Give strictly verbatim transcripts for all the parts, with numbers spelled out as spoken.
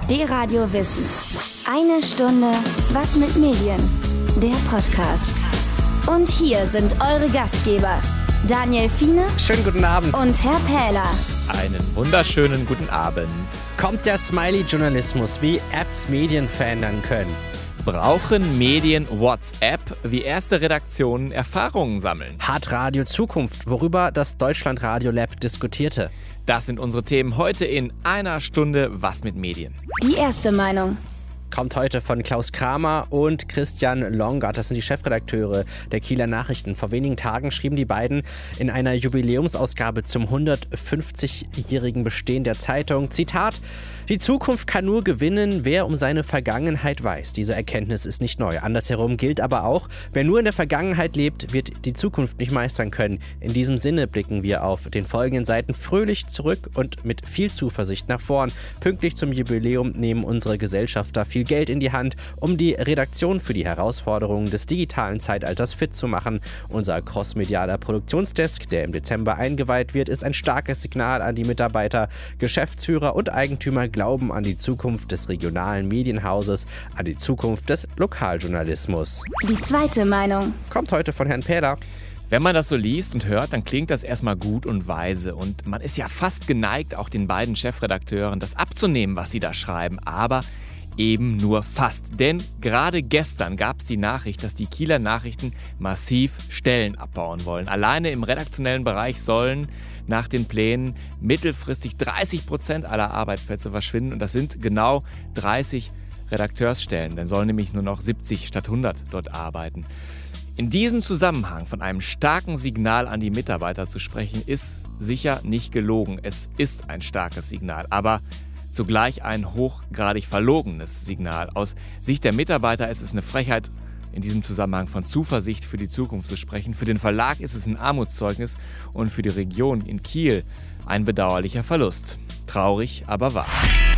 D-Radio Wissen. Eine Stunde Was mit Medien. Der Podcast. Und hier sind eure Gastgeber, Daniel Fiene. Schönen guten Abend. Und Herr Pähler. Einen wunderschönen guten Abend. Kommt der Smiley-Journalismus, wie Apps Medien verändern können? Brauchen Medien WhatsApp, wie erste Redaktionen Erfahrungen sammeln? Hat Radio Zukunft, worüber das Deutschlandradio Lab diskutierte? Das sind unsere Themen heute in einer Stunde Was mit Medien. Die erste Meinung. Kommt heute von Klaus Kramer und Christian Longard. Das sind die Chefredakteure der Kieler Nachrichten. Vor wenigen Tagen schrieben die beiden in einer Jubiläumsausgabe zum hundertfünfzigjährigen Bestehen der Zeitung, Zitat: Die Zukunft kann nur gewinnen, wer um seine Vergangenheit weiß. Diese Erkenntnis ist nicht neu. Andersherum gilt aber auch, wer nur in der Vergangenheit lebt, wird die Zukunft nicht meistern können. In diesem Sinne blicken wir auf den folgenden Seiten fröhlich zurück und mit viel Zuversicht nach vorn. Pünktlich zum Jubiläum nehmen unsere Gesellschafter viel Geld in die Hand, um die Redaktion für die Herausforderungen des digitalen Zeitalters fit zu machen. Unser crossmedialer Produktionsdesk, der im Dezember eingeweiht wird, ist ein starkes Signal an die Mitarbeiter. Geschäftsführer und Eigentümer glauben an die Zukunft des regionalen Medienhauses, an die Zukunft des Lokaljournalismus. Die zweite Meinung. Kommt heute von Herrn Pähler. Wenn man das so liest und hört, dann klingt das erstmal gut und weise. Und man ist ja fast geneigt, auch den beiden Chefredakteuren das abzunehmen, was sie da schreiben. Aber eben nur fast. Denn gerade gestern gab es die Nachricht, dass die Kieler Nachrichten massiv Stellen abbauen wollen. Alleine im redaktionellen Bereich sollen nach den Plänen mittelfristig dreißig Prozent aller Arbeitsplätze verschwinden. Und das sind genau dreißig Redakteursstellen. Dann sollen nämlich nur noch siebzig statt hundert dort arbeiten. In diesem Zusammenhang von einem starken Signal an die Mitarbeiter zu sprechen, ist sicher nicht gelogen. Es ist ein starkes Signal, aber zugleich ein hochgradig verlogenes Signal. Aus Sicht der Mitarbeiter ist es eine Frechheit, in diesem Zusammenhang von Zuversicht für die Zukunft zu sprechen. Für den Verlag ist es ein Armutszeugnis und für die Region in Kiel ein bedauerlicher Verlust. Traurig, aber wahr.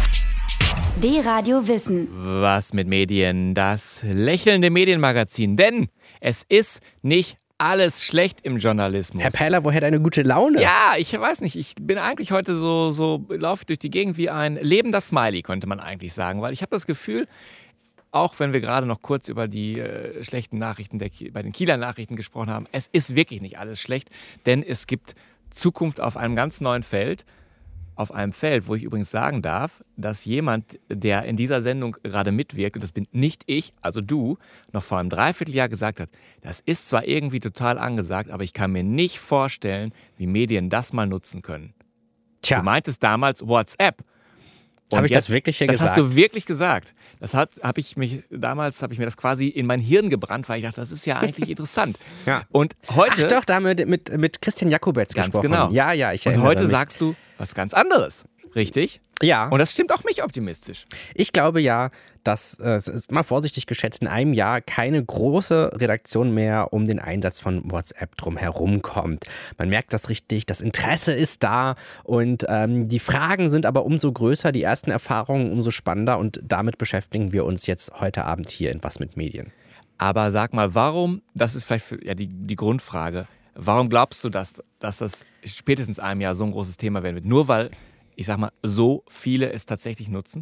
D-Radio Wissen. Was mit Medien? Das lächelnde Medienmagazin. Denn es ist nicht alles schlecht im Journalismus. Herr Pähler, woher deine gute Laune? Ja, ich weiß nicht. Ich bin eigentlich heute so, so laufe durch die Gegend wie ein lebender Smiley, könnte man eigentlich sagen. Weil ich habe das Gefühl, auch wenn wir gerade noch kurz über die äh, schlechten Nachrichten der, bei den Kieler Nachrichten gesprochen haben, es ist wirklich nicht alles schlecht, denn es gibt Zukunft auf einem ganz neuen Feld. Auf einem Feld, wo ich übrigens sagen darf, dass jemand, der in dieser Sendung gerade mitwirkt, und das bin nicht ich, also du, noch vor einem Dreivierteljahr gesagt hat, das ist zwar irgendwie total angesagt, aber ich kann mir nicht vorstellen, wie Medien das mal nutzen können. Tja. Du meintest damals WhatsApp. Habe ich das wirklich hier das gesagt? Das hast du wirklich gesagt. Das hat, habe ich mich damals, habe ich mir das quasi in mein Hirn gebrannt, weil ich dachte, das ist ja eigentlich interessant. Ja. Und heute, Ach doch, da mit, mit, mit Christian Jakubetz ganz gesprochen. genau. Ja, ja, ich Und erinnere heute mich. sagst du was ganz anderes, richtig? Ja. Und das stimmt auch mich optimistisch. Ich glaube ja, dass, äh, es ist mal vorsichtig geschätzt, in einem Jahr keine große Redaktion mehr um den Einsatz von WhatsApp drum herum kommt. Man merkt das richtig, das Interesse ist da und ähm, die Fragen sind aber umso größer, die ersten Erfahrungen umso spannender und damit beschäftigen wir uns jetzt heute Abend hier in Was mit Medien. Aber sag mal, warum, das ist vielleicht für, ja, die, die Grundfrage, warum glaubst du, dass, dass das spätestens einem Jahr so ein großes Thema werden wird? Nur weil, ich sag mal, so viele es tatsächlich nutzen?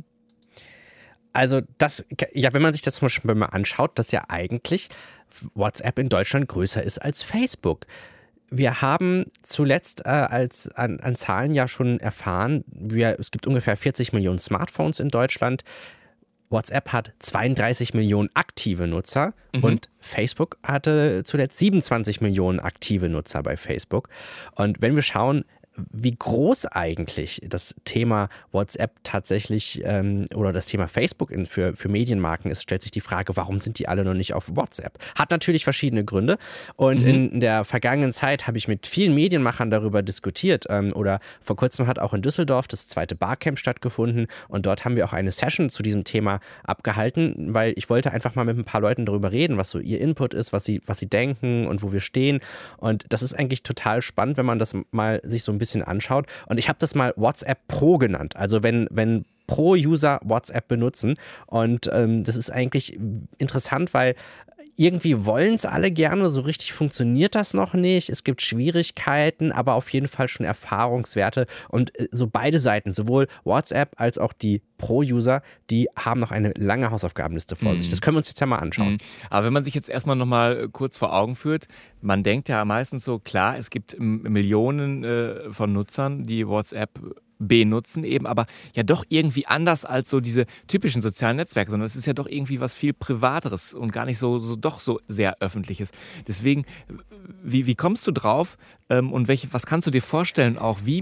Also das, ja, wenn man sich das zum Beispiel mal anschaut, dass ja eigentlich WhatsApp in Deutschland größer ist als Facebook. Wir haben zuletzt äh, als an, an Zahlen ja schon erfahren, wir, es gibt ungefähr vierzig Millionen Smartphones in Deutschland. WhatsApp hat zweiunddreißig Millionen aktive Nutzer mhm. und Facebook hatte zuletzt siebenundzwanzig Millionen aktive Nutzer bei Facebook. Und wenn wir schauen, wie groß eigentlich das Thema WhatsApp tatsächlich ähm, oder das Thema Facebook in, für, für Medienmarken ist, stellt sich die Frage, warum sind die alle noch nicht auf WhatsApp? Hat natürlich verschiedene Gründe und mhm. in der vergangenen Zeit habe ich mit vielen Medienmachern darüber diskutiert ähm, oder vor kurzem hat auch in Düsseldorf das zweite Barcamp stattgefunden und dort haben wir auch eine Session zu diesem Thema abgehalten, weil ich wollte einfach mal mit ein paar Leuten darüber reden, was so ihr Input ist, was sie, was sie denken und wo wir stehen und das ist eigentlich total spannend, wenn man das mal sich so ein bisschen anschaut. Und ich habe das mal WhatsApp Pro genannt. Also wenn, wenn Pro-User WhatsApp benutzen. Und ähm, das ist eigentlich interessant, weil irgendwie wollen es alle gerne, so richtig funktioniert das noch nicht. Es gibt Schwierigkeiten, aber auf jeden Fall schon Erfahrungswerte. Und so beide Seiten, sowohl WhatsApp als auch die Pro-User, die haben noch eine lange Hausaufgabenliste vor mhm. sich. Das können wir uns jetzt ja mal anschauen. Mhm. Aber wenn man sich jetzt erstmal nochmal kurz vor Augen führt, man denkt ja meistens so, klar, es gibt Millionen äh, von Nutzern, die WhatsApp benutzen eben, aber ja doch irgendwie anders als so diese typischen sozialen Netzwerke, sondern es ist ja doch irgendwie was viel Privateres und gar nicht so, so doch so sehr Öffentliches. Deswegen, wie, wie kommst du drauf ähm, und welche, was kannst du dir vorstellen, auch wie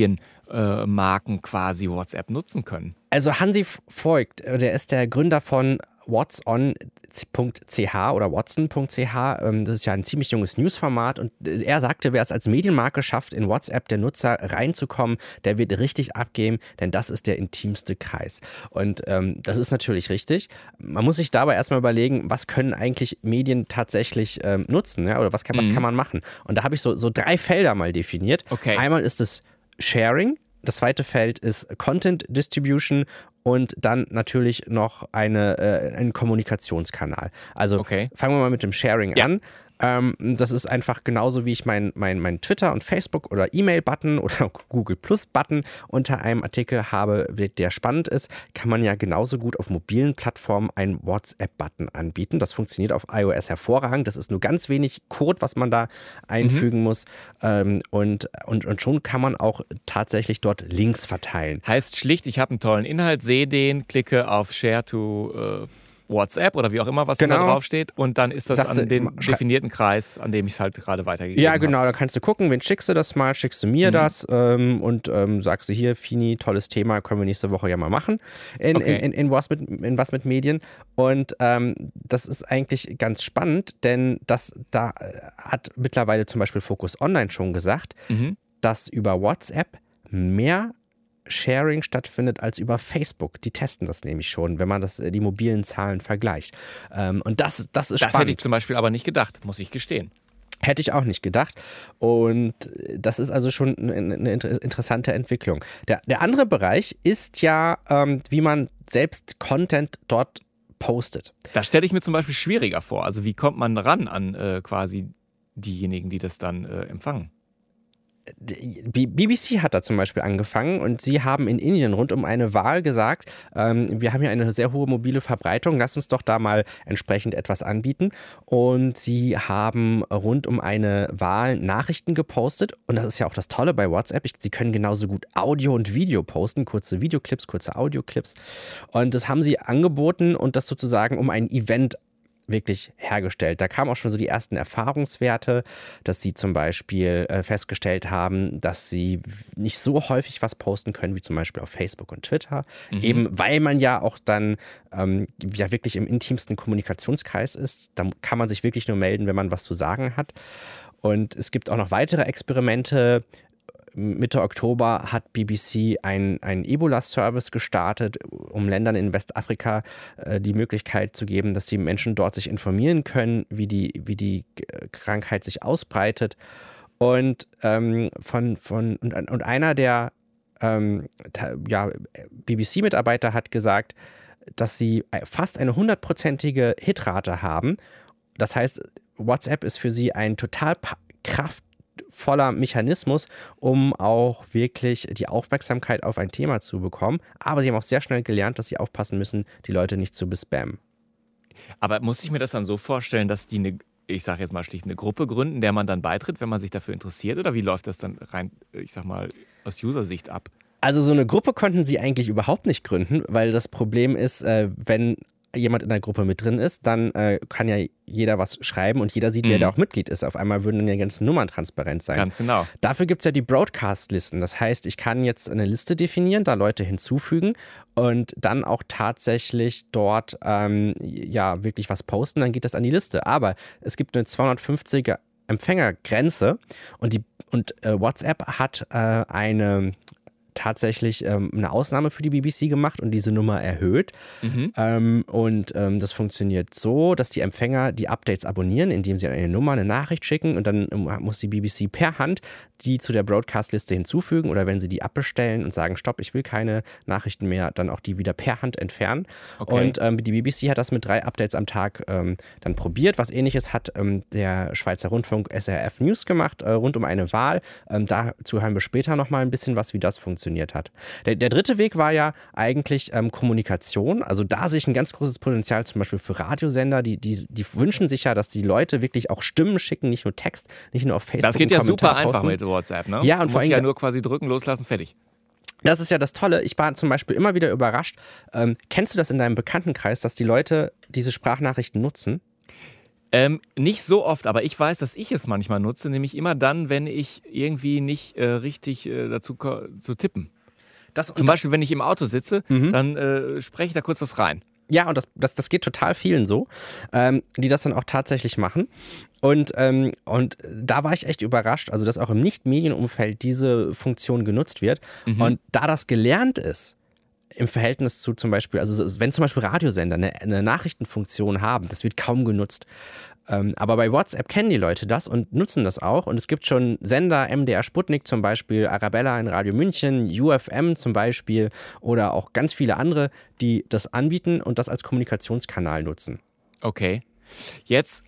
Medienmarken äh, quasi WhatsApp nutzen können? Also Hansi Voigt, der ist der Gründer von whatson punkt c h oder watson punkt c h. Das ist ja ein ziemlich junges Newsformat und er sagte, wer es als Medienmarke schafft, in WhatsApp der Nutzer reinzukommen, der wird richtig abgehen, denn das ist der intimste Kreis. Und ähm, das ist natürlich richtig. Man muss sich dabei erstmal überlegen, was können eigentlich Medien tatsächlich ähm, nutzen, ja? Oder was kann, mhm. was kann man machen? Und da habe ich so, so drei Felder mal definiert. Okay. Einmal ist es Sharing. Das zweite Feld ist Content Distribution und dann natürlich noch eine, äh, ein Kommunikationskanal. Also okay. fangen wir mal mit dem Sharing ja. an. Ähm, das ist einfach genauso, wie ich mein, mein, mein Twitter- und Facebook- oder E-Mail-Button oder Google-Plus-Button unter einem Artikel habe, der spannend ist, kann man ja genauso gut auf mobilen Plattformen einen WhatsApp-Button anbieten. Das funktioniert auf iOS hervorragend. Das ist nur ganz wenig Code, was man da einfügen mhm. muss. Ähm, und, und, und schon kann man auch tatsächlich dort Links verteilen. Heißt schlicht, ich habe einen tollen Inhalt, sehe den, klicke auf Share to... Äh WhatsApp oder wie auch immer, was genau. da drauf steht und dann ist das Sagst an den definierten Kreis, an dem ich es halt gerade weitergegeben habe. Ja, genau, da kannst du gucken, wen schickst du das mal, schickst du mir mhm. das ähm, und ähm, sagst du hier, Fini, tolles Thema, können wir nächste Woche ja mal machen in, okay. in, in, in, was, mit, in was mit Medien und ähm, das ist eigentlich ganz spannend, denn das da hat mittlerweile zum Beispiel Focus Online schon gesagt, mhm. dass über WhatsApp mehr Sharing stattfindet als über Facebook. Die testen das nämlich schon, wenn man das, die mobilen Zahlen vergleicht. Ähm, und das, das ist das spannend. Das hätte ich zum Beispiel aber nicht gedacht, muss ich gestehen. Hätte ich auch nicht gedacht. Und das ist also schon eine, eine interessante Entwicklung. Der, der andere Bereich ist ja, ähm, wie man selbst Content dort postet. Das stelle ich mir zum Beispiel schwieriger vor. Also wie kommt man ran an äh, quasi diejenigen, die das dann äh, empfangen? B B C hat da zum Beispiel angefangen und sie haben in Indien rund um eine Wahl gesagt, ähm, wir haben hier eine sehr hohe mobile Verbreitung, lasst uns doch da mal entsprechend etwas anbieten. Und sie haben rund um eine Wahl Nachrichten gepostet und das ist ja auch das Tolle bei WhatsApp, ich, sie können genauso gut Audio und Video posten, kurze Videoclips, kurze Audioclips und das haben sie angeboten und das sozusagen um ein Event wirklich hergestellt. Da kamen auch schon so die ersten Erfahrungswerte, dass sie zum Beispiel äh, festgestellt haben, dass sie nicht so häufig was posten können, wie zum Beispiel auf Facebook und Twitter, mhm. eben weil man ja auch dann ähm, ja wirklich im intimsten Kommunikationskreis ist. Da kann man sich wirklich nur melden, wenn man was zu sagen hat. Und es gibt auch noch weitere Experimente. Mitte Oktober hat B B C einen Ebola-Service gestartet, um Ländern in Westafrika äh, die Möglichkeit zu geben, dass die Menschen dort sich informieren können, wie die, wie die Krankheit sich ausbreitet. Und, ähm, von, von, und, und einer der ähm, ja, B B C-Mitarbeiter hat gesagt, dass sie fast eine hundertprozentige Hitrate haben. Das heißt, WhatsApp ist für sie ein total kraftvoller voller Mechanismus, um auch wirklich die Aufmerksamkeit auf ein Thema zu bekommen. Aber sie haben auch sehr schnell gelernt, dass sie aufpassen müssen, die Leute nicht zu bespammen. Aber muss ich mir das dann so vorstellen, dass die eine, ich sage jetzt mal schlicht, eine Gruppe gründen, der man dann beitritt, wenn man sich dafür interessiert? Oder wie läuft das dann rein, ich sag mal, aus User-Sicht ab? Also so eine Gruppe konnten sie eigentlich überhaupt nicht gründen, weil das Problem ist, äh, wenn jemand in der Gruppe mit drin ist, dann äh, kann ja jeder was schreiben und jeder sieht, mhm. wer da auch Mitglied ist. Auf einmal würden dann die ganzen Nummern transparent sein. Ganz genau. Dafür gibt es ja die Broadcast-Listen. Das heißt, ich kann jetzt eine Liste definieren, da Leute hinzufügen und dann auch tatsächlich dort ähm, ja wirklich was posten, dann geht das an die Liste. Aber es gibt eine zweihundertfünfziger Empfängergrenze und, die, und äh, WhatsApp hat äh, eine tatsächlich ähm, eine Ausnahme für die B B C gemacht und diese Nummer erhöht. Mhm. Ähm, und ähm, das funktioniert so, dass die Empfänger die Updates abonnieren, indem sie eine Nummer, eine Nachricht schicken und dann ähm, muss die B B C per Hand die zu der Broadcast-Liste hinzufügen oder wenn sie die abbestellen und sagen, stopp, ich will keine Nachrichten mehr, dann auch die wieder per Hand entfernen. Okay. Und ähm, die B B C hat das mit drei Updates am Tag ähm, dann probiert. Was Ähnliches hat ähm, der Schweizer Rundfunk S R F News gemacht, äh, rund um eine Wahl. Ähm, dazu hören wir später nochmal ein bisschen was, wie das funktioniert hat. Der, der dritte Weg war ja eigentlich ähm, Kommunikation. Also da sehe ich ein ganz großes Potenzial zum Beispiel für Radiosender. Die, die, die wünschen sich ja, dass die Leute wirklich auch Stimmen schicken, nicht nur Text, nicht nur auf Facebook. Das geht ja super einfach posten. mit WhatsApp, ne? Ja, und du vor musst allem ja nur quasi drücken, loslassen, fertig. Das ist ja das Tolle. Ich war zum Beispiel immer wieder überrascht. Ähm, kennst du das in deinem Bekanntenkreis, dass die Leute diese Sprachnachrichten nutzen? Ähm, nicht so oft, aber ich weiß, dass ich es manchmal nutze, nämlich immer dann, wenn ich irgendwie nicht äh, richtig äh, dazu ko- zu tippen. Das, Zum Beispiel, wenn ich im Auto sitze, Mhm. dann äh, spreche ich da kurz was rein. Ja, und das, das, das geht total vielen so, ähm, die das dann auch tatsächlich machen. Und, ähm, und da war ich echt überrascht, also dass auch im Nicht-Medienumfeld diese Funktion genutzt wird. Mhm. Und da das gelernt ist, im Verhältnis zu zum Beispiel, also wenn zum Beispiel Radiosender eine, eine Nachrichtenfunktion haben, das wird kaum genutzt. Ähm, aber bei WhatsApp kennen die Leute das und nutzen das auch. Und es gibt schon Sender, M D R Sputnik zum Beispiel, Arabella in Radio München, U F M zum Beispiel oder auch ganz viele andere, die das anbieten und das als Kommunikationskanal nutzen. Okay. Jetzt,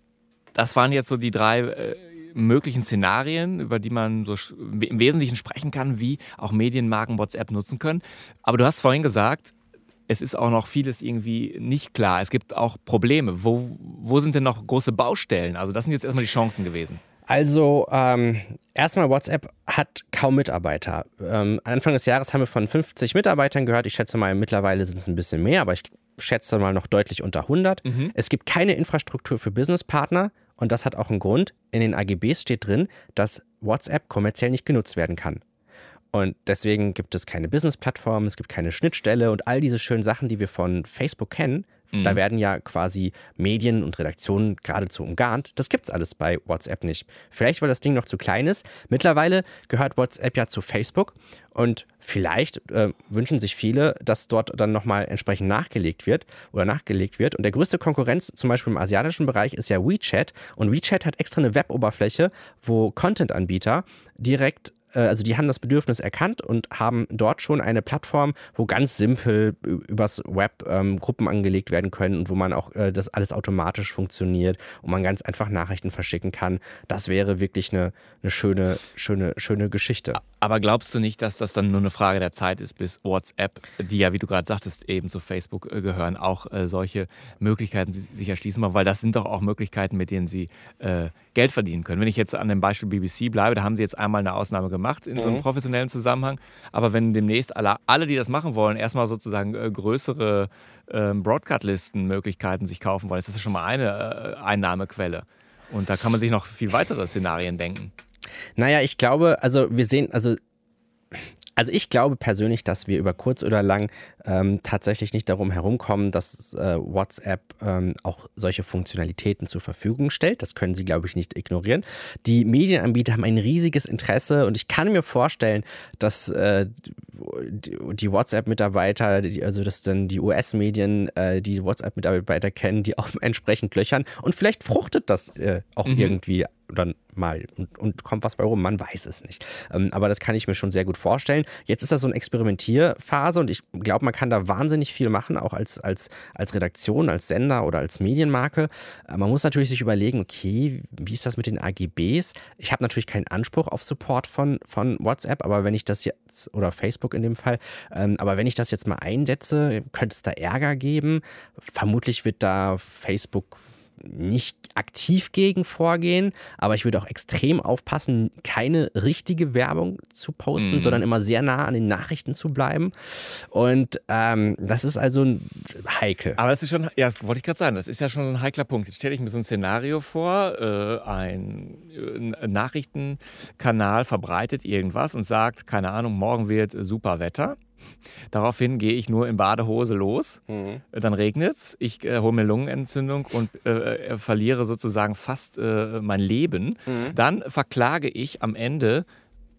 das waren jetzt so die drei äh, möglichen Szenarien, über die man so sch- im Wesentlichen sprechen kann, wie auch Medienmarken WhatsApp nutzen können. Aber du hast vorhin gesagt, es ist auch noch vieles irgendwie nicht klar. Es gibt auch Probleme. Wo, wo sind denn noch große Baustellen? Also das sind jetzt erstmal die Chancen gewesen. Also ähm, erstmal, WhatsApp hat kaum Mitarbeiter. Ähm, Anfang des Jahres haben wir von fünfzig Mitarbeitern gehört. Ich schätze mal, mittlerweile sind es ein bisschen mehr, aber ich schätze mal noch deutlich unter hundert. Mhm. Es gibt keine Infrastruktur für Businesspartner und das hat auch einen Grund. In den A G Bs steht drin, dass WhatsApp kommerziell nicht genutzt werden kann. Und deswegen gibt es keine Business-Plattform, es gibt keine Schnittstelle und all diese schönen Sachen, die wir von Facebook kennen, Mhm. da werden ja quasi Medien und Redaktionen geradezu umgarnt. Das gibt's alles bei WhatsApp nicht. Vielleicht, weil das Ding noch zu klein ist. Mittlerweile gehört WhatsApp ja zu Facebook und vielleicht äh, wünschen sich viele, dass dort dann nochmal entsprechend nachgelegt wird oder nachgelegt wird. Und der größte Konkurrenz zum Beispiel im asiatischen Bereich ist ja WeChat. Und WeChat hat extra eine Web-Oberfläche, wo Content-Anbieter direkt also die haben das Bedürfnis erkannt und haben dort schon eine Plattform, wo ganz simpel übers Web ähm, Gruppen angelegt werden können und wo man auch äh, das alles automatisch funktioniert und man ganz einfach Nachrichten verschicken kann. Das wäre wirklich eine, eine schöne, schöne, schöne Geschichte. Aber glaubst du nicht, dass das dann nur eine Frage der Zeit ist, bis WhatsApp, die ja, wie du gerade sagtest, eben zu Facebook äh, gehören, auch äh, solche Möglichkeiten sich erschließen? Weil das sind doch auch Möglichkeiten, mit denen sie äh, Geld verdienen können. Wenn ich jetzt an dem Beispiel B B C bleibe, da haben sie jetzt einmal eine Ausnahme gemacht in so einem professionellen Zusammenhang. Aber wenn demnächst alle, alle die das machen wollen, erstmal sozusagen äh, größere äh, Broadcast-Listen-Möglichkeiten sich kaufen wollen, ist das schon mal eine äh, Einnahmequelle. Und da kann man sich noch viel weitere Szenarien denken. Naja, ich glaube, also wir sehen, also Also ich glaube persönlich, dass wir über kurz oder lang ähm, tatsächlich nicht darum herumkommen, dass äh, WhatsApp ähm, auch solche Funktionalitäten zur Verfügung stellt. Das können sie, glaube ich, nicht ignorieren. Die Medienanbieter haben ein riesiges Interesse und ich kann mir vorstellen, dass äh, die, die WhatsApp-Mitarbeiter, die, also dass dann die U S-Medien äh, die WhatsApp-Mitarbeiter kennen, die auch entsprechend löchern und vielleicht fruchtet das äh, auch Mhm. irgendwie dann mal und, und kommt was bei rum, man weiß es nicht. Ähm, aber das kann ich mir schon sehr gut vorstellen. Jetzt ist das so eine Experimentierphase und ich glaube, man kann da wahnsinnig viel machen, auch als, als, als Redaktion, als Sender oder als Medienmarke. Äh, man muss natürlich sich überlegen, okay, wie ist das mit den A G Bs? Ich habe natürlich keinen Anspruch auf Support von, von WhatsApp, aber wenn ich das jetzt, oder Facebook in dem Fall, ähm, aber wenn ich das jetzt mal einsetze, könnte es da Ärger geben. Vermutlich wird da Facebook nicht aktiv gegen vorgehen, aber ich würde auch extrem aufpassen, keine richtige Werbung zu posten, Mhm. sondern immer sehr nah an den Nachrichten zu bleiben. Und ähm, das ist also heikel. Aber das ist schon, ja, das wollte ich gerade sagen, das ist ja schon so ein heikler Punkt. Jetzt stelle ich mir so ein Szenario vor, äh, ein, ein Nachrichtenkanal verbreitet irgendwas und sagt, keine Ahnung, morgen wird super Wetter. Daraufhin gehe ich nur in Badehose los, Mhm. dann regnet es, ich äh, hole mir Lungenentzündung und äh, verliere sozusagen fast äh, mein Leben. Mhm. Dann verklage ich am Ende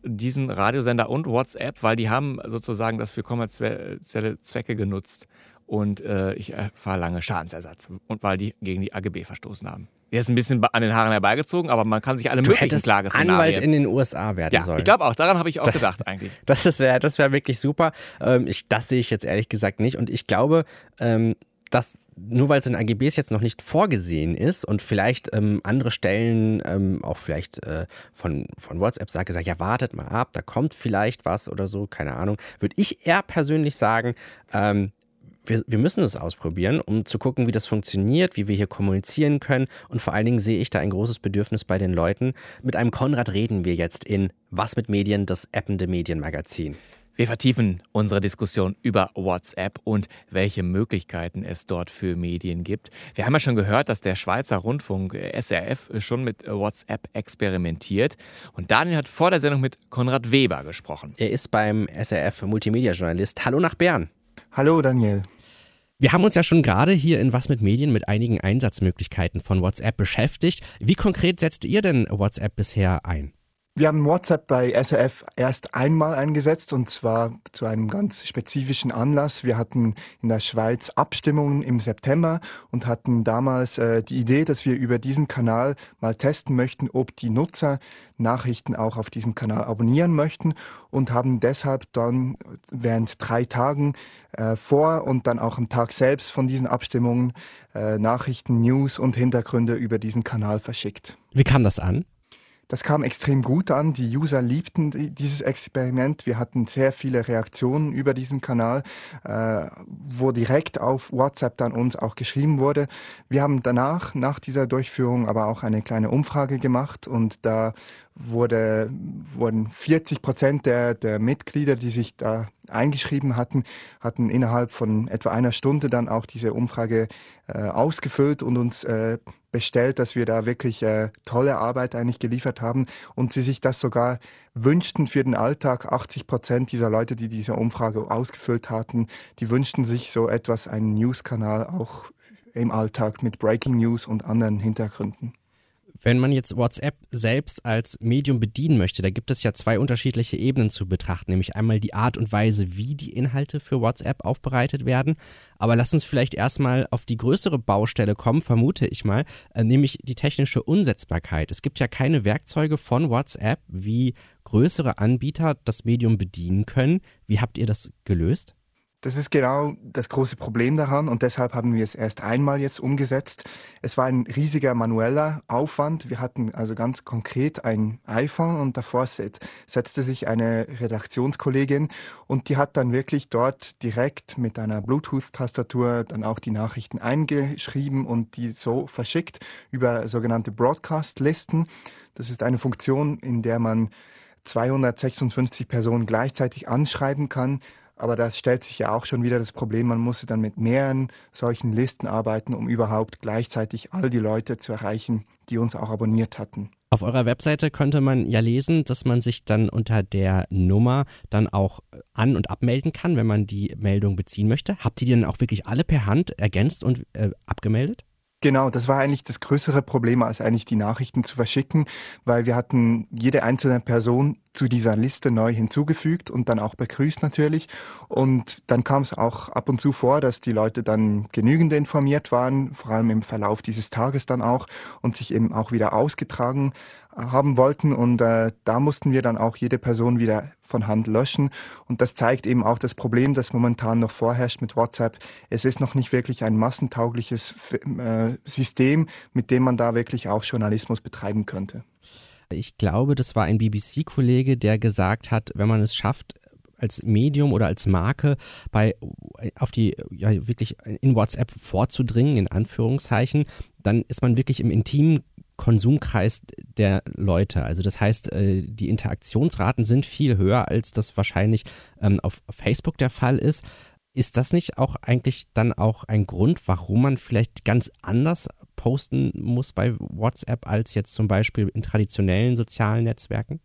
diesen Radiosender und WhatsApp, weil die haben sozusagen das für kommerzielle Zwecke genutzt. Und äh, ich verlange Schadensersatz, und weil die gegen die A G B verstoßen haben. Der ist ein bisschen an den Haaren herbeigezogen, aber man kann sich alle du möglichen Klageszenarien... Anwalt in den U S A werden ja, sollen. Ich glaube auch, daran habe ich auch das, gedacht eigentlich. Das wäre das wär wirklich super. Ähm, ich, das sehe ich jetzt ehrlich gesagt nicht. Und ich glaube, ähm, dass nur weil es in A G Bs jetzt noch nicht vorgesehen ist und vielleicht ähm, andere Stellen, ähm, auch vielleicht äh, von, von WhatsApp sagt, gesagt, ja, wartet mal ab, da kommt vielleicht was oder so, keine Ahnung, würde ich eher persönlich sagen, ähm, Wir, wir müssen es ausprobieren, um zu gucken, wie das funktioniert, wie wir hier kommunizieren können. Und vor allen Dingen sehe ich da ein großes Bedürfnis bei den Leuten. Mit einem Konrad reden wir jetzt in Was mit Medien, das appende Medienmagazin. Wir vertiefen unsere Diskussion über WhatsApp und welche Möglichkeiten es dort für Medien gibt. Wir haben ja schon gehört, dass der Schweizer Rundfunk S R F schon mit WhatsApp experimentiert. Und Daniel hat vor der Sendung mit Konrad Weber gesprochen. Er ist beim S R F Multimedia-Journalist. Hallo nach Bern. Hallo Daniel. Wir haben uns ja schon gerade hier in Was mit Medien mit einigen Einsatzmöglichkeiten von WhatsApp beschäftigt. Wie konkret setzt ihr denn WhatsApp bisher ein? Wir haben WhatsApp bei S R F erst einmal eingesetzt, und zwar zu einem ganz spezifischen Anlass. Wir hatten in der Schweiz Abstimmungen im September und hatten damals äh, die Idee, dass wir über diesen Kanal mal testen möchten, ob die Nutzer Nachrichten auch auf diesem Kanal abonnieren möchten, und haben deshalb dann während drei Tagen äh, vor und dann auch am Tag selbst von diesen Abstimmungen äh, Nachrichten, News und Hintergründe über diesen Kanal verschickt. Wie kam das an? Das kam extrem gut an. Die User liebten dieses Experiment. Wir hatten sehr viele Reaktionen über diesen Kanal, äh, wo direkt auf WhatsApp dann uns auch geschrieben wurde. Wir haben danach, nach dieser Durchführung, aber auch eine kleine Umfrage gemacht, und da wurde, wurden vierzig Prozent der, der Mitglieder, die sich da eingeschrieben hatten, hatten innerhalb von etwa einer Stunde dann auch diese Umfrage äh, ausgefüllt und uns äh, bestellt, dass wir da wirklich äh, tolle Arbeit eigentlich geliefert haben, und sie sich das sogar wünschten für den Alltag. achtzig Prozent dieser Leute, die diese Umfrage ausgefüllt hatten, die wünschten sich so etwas, einen News-Kanal auch im Alltag mit Breaking News und anderen Hintergründen. Wenn man jetzt WhatsApp selbst als Medium bedienen möchte, da gibt es ja zwei unterschiedliche Ebenen zu betrachten, nämlich einmal die Art und Weise, wie die Inhalte für WhatsApp aufbereitet werden. Aber lass uns vielleicht erstmal auf die größere Baustelle kommen, vermute ich mal, nämlich die technische Umsetzbarkeit. Es gibt ja keine Werkzeuge von WhatsApp, wie größere Anbieter das Medium bedienen können. Wie habt ihr das gelöst? Das ist genau das große Problem daran, und deshalb haben wir es erst einmal jetzt umgesetzt. Es war ein riesiger manueller Aufwand. Wir hatten also ganz konkret ein iPhone, und davor setzte sich eine Redaktionskollegin, und die hat dann wirklich dort direkt mit einer Bluetooth-Tastatur dann auch die Nachrichten eingeschrieben und die so verschickt über sogenannte Broadcast-Listen. Das ist eine Funktion, in der man zweihundertsechsundfünfzig Personen gleichzeitig anschreiben kann. Aber da stellt sich ja auch schon wieder das Problem, man muss dann mit mehreren solchen Listen arbeiten, um überhaupt gleichzeitig all die Leute zu erreichen, die uns auch abonniert hatten. Auf eurer Webseite konnte man ja lesen, dass man sich dann unter der Nummer dann auch an- und abmelden kann, wenn man die Meldung beziehen möchte. Habt ihr die dann auch wirklich alle per Hand ergänzt und äh, abgemeldet? Genau, das war eigentlich das größere Problem, als eigentlich die Nachrichten zu verschicken, weil wir hatten jede einzelne Person zu dieser Liste neu hinzugefügt und dann auch begrüßt natürlich. Und dann kam es auch ab und zu vor, dass die Leute dann genügend informiert waren, vor allem im Verlauf dieses Tages dann auch, und sich eben auch wieder ausgetragen haben wollten. Und äh, da mussten wir dann auch jede Person wieder von Hand löschen. Und das zeigt eben auch das Problem, das momentan noch vorherrscht mit WhatsApp. Es ist noch nicht wirklich ein massentaugliches äh, System, mit dem man da wirklich auch Journalismus betreiben könnte. Ich glaube, das war ein B B C-Kollege, der gesagt hat, wenn man es schafft, als Medium oder als Marke bei auf die ja wirklich in WhatsApp vorzudringen, in Anführungszeichen, dann ist man wirklich im intimen Konsumkreis der Leute. Also das heißt, die Interaktionsraten sind viel höher, als das wahrscheinlich auf Facebook der Fall ist. Ist das nicht auch eigentlich dann auch ein Grund, warum man vielleicht ganz anders posten muss bei WhatsApp als jetzt zum Beispiel in traditionellen sozialen Netzwerken?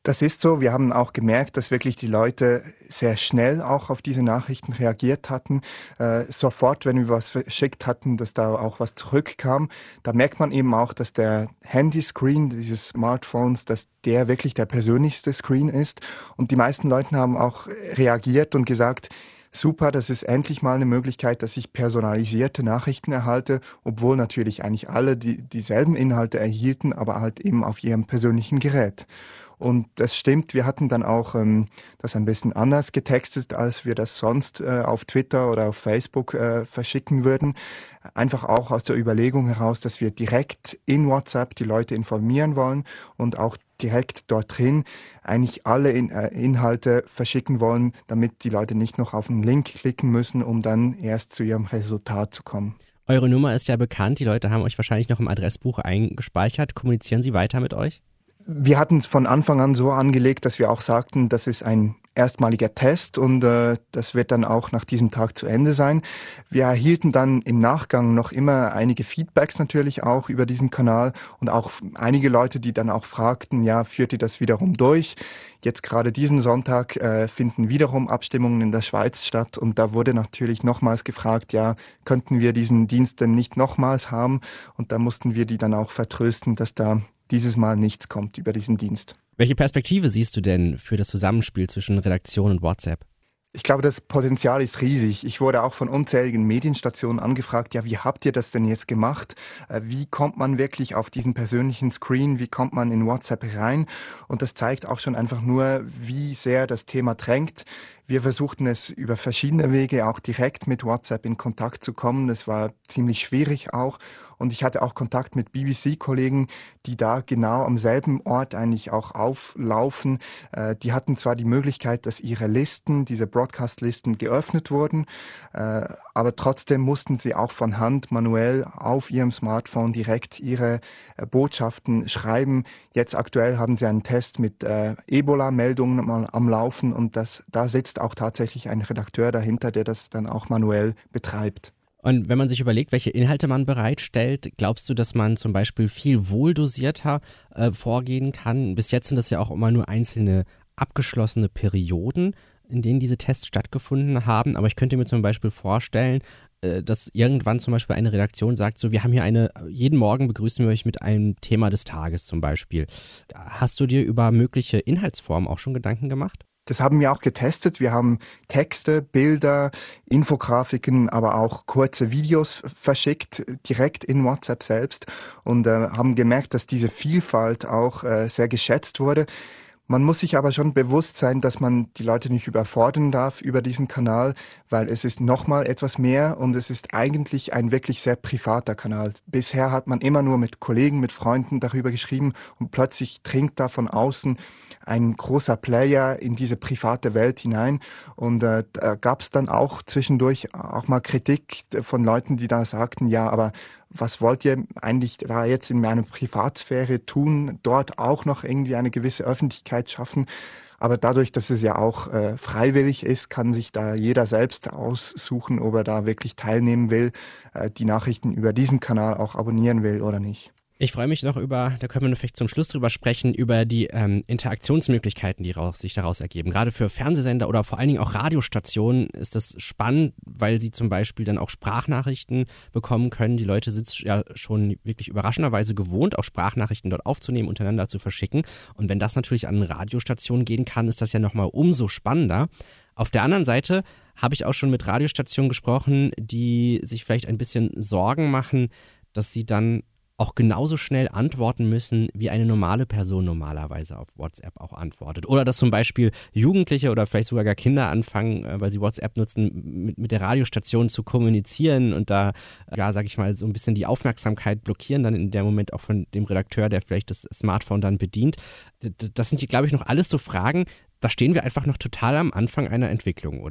Das ist so. Wir haben auch gemerkt, dass wirklich die Leute sehr schnell auch auf diese Nachrichten reagiert hatten. Äh, sofort, wenn wir was verschickt hatten, dass da auch was zurückkam. Da merkt man eben auch, dass der Handyscreen dieses Smartphones, dass der wirklich der persönlichste Screen ist. Und die meisten Leute haben auch reagiert und gesagt, super, das ist endlich mal eine Möglichkeit, dass ich personalisierte Nachrichten erhalte, obwohl natürlich eigentlich alle die, dieselben Inhalte erhielten, aber halt eben auf ihrem persönlichen Gerät. Und das stimmt, wir hatten dann auch ähm, das ein bisschen anders getextet, als wir das sonst äh, auf Twitter oder auf Facebook äh, verschicken würden. Einfach auch aus der Überlegung heraus, dass wir direkt in WhatsApp die Leute informieren wollen und auch direkt dort drin eigentlich alle in, äh, Inhalte verschicken wollen, damit die Leute nicht noch auf einen Link klicken müssen, um dann erst zu ihrem Resultat zu kommen. Eure Nummer ist ja bekannt, die Leute haben euch wahrscheinlich noch im Adressbuch eingespeichert. Kommunizieren sie weiter mit euch? Wir hatten es von Anfang an so angelegt, dass wir auch sagten, das ist ein erstmaliger Test und äh, das wird dann auch nach diesem Tag zu Ende sein. Wir erhielten dann im Nachgang noch immer einige Feedbacks natürlich auch über diesen Kanal und auch einige Leute, die dann auch fragten, ja, führt ihr das wiederum durch? Jetzt gerade diesen Sonntag äh, finden wiederum Abstimmungen in der Schweiz statt und da wurde natürlich nochmals gefragt, ja, könnten wir diesen Dienst denn nicht nochmals haben? Und da mussten wir die dann auch vertrösten, dass da dieses Mal nichts kommt über diesen Dienst. Welche Perspektive siehst du denn für das Zusammenspiel zwischen Redaktion und WhatsApp? Ich glaube, das Potenzial ist riesig. Ich wurde auch von unzähligen Medienstationen angefragt, ja, wie habt ihr das denn jetzt gemacht? Wie kommt man wirklich auf diesen persönlichen Screen? Wie kommt man in WhatsApp rein? Und das zeigt auch schon einfach nur, wie sehr das Thema drängt. Wir versuchten es über verschiedene Wege auch direkt mit WhatsApp in Kontakt zu kommen. Das war ziemlich schwierig auch. Und ich hatte auch Kontakt mit B B C-Kollegen, die da genau am selben Ort eigentlich auch auflaufen. Äh, die hatten zwar die Möglichkeit, dass ihre Listen, diese Broadcast-Listen geöffnet wurden, äh, aber trotzdem mussten sie auch von Hand manuell auf ihrem Smartphone direkt ihre äh, Botschaften schreiben. Jetzt aktuell haben sie einen Test mit äh, Ebola-Meldungen mal am Laufen und das, da sitzt auch tatsächlich ein Redakteur dahinter, der das dann auch manuell betreibt. Und wenn man sich überlegt, welche Inhalte man bereitstellt, glaubst du, dass man zum Beispiel viel wohldosierter äh, vorgehen kann? Bis jetzt sind das ja auch immer nur einzelne abgeschlossene Perioden, in denen diese Tests stattgefunden haben. Aber ich könnte mir zum Beispiel vorstellen, äh, dass irgendwann zum Beispiel eine Redaktion sagt, so, wir haben hier eine, jeden Morgen begrüßen wir euch mit einem Thema des Tages zum Beispiel. Hast du dir über mögliche Inhaltsformen auch schon Gedanken gemacht? Das haben wir auch getestet. Wir haben Texte, Bilder, Infografiken, aber auch kurze Videos verschickt, direkt in WhatsApp selbst und äh, haben gemerkt, dass diese Vielfalt auch äh, sehr geschätzt wurde. Man muss sich aber schon bewusst sein, dass man die Leute nicht überfordern darf über diesen Kanal, weil es ist nochmal etwas mehr und es ist eigentlich ein wirklich sehr privater Kanal. Bisher hat man immer nur mit Kollegen, mit Freunden darüber geschrieben und plötzlich dringt da von außen ein großer Player in diese private Welt hinein und äh, da gab es dann auch zwischendurch auch mal Kritik von Leuten, die da sagten, ja, aber was wollt ihr eigentlich da jetzt in meiner Privatsphäre tun, dort auch noch irgendwie eine gewisse Öffentlichkeit schaffen? Aber dadurch, dass es ja auch äh, freiwillig ist, kann sich da jeder selbst aussuchen, ob er da wirklich teilnehmen will, äh, die Nachrichten über diesen Kanal auch abonnieren will oder nicht. Ich freue mich noch über, da können wir vielleicht zum Schluss drüber sprechen, über die ähm, Interaktionsmöglichkeiten, die raus, sich daraus ergeben. Gerade für Fernsehsender oder vor allen Dingen auch Radiostationen ist das spannend, weil sie zum Beispiel dann auch Sprachnachrichten bekommen können. Die Leute sind ja schon wirklich überraschenderweise gewohnt, auch Sprachnachrichten dort aufzunehmen, untereinander zu verschicken. Und wenn das natürlich an Radiostationen gehen kann, ist das ja nochmal umso spannender. Auf der anderen Seite habe ich auch schon mit Radiostationen gesprochen, die sich vielleicht ein bisschen Sorgen machen, dass sie dann auch genauso schnell antworten müssen, wie eine normale Person normalerweise auf WhatsApp auch antwortet. Oder dass zum Beispiel Jugendliche oder vielleicht sogar gar Kinder anfangen, weil sie WhatsApp nutzen, mit, mit der Radiostation zu kommunizieren und da, ja, sag ich mal, so ein bisschen die Aufmerksamkeit blockieren, dann in dem Moment auch von dem Redakteur, der vielleicht das Smartphone dann bedient. Das sind, glaube ich, noch alles so Fragen, da stehen wir einfach noch total am Anfang einer Entwicklung, oder?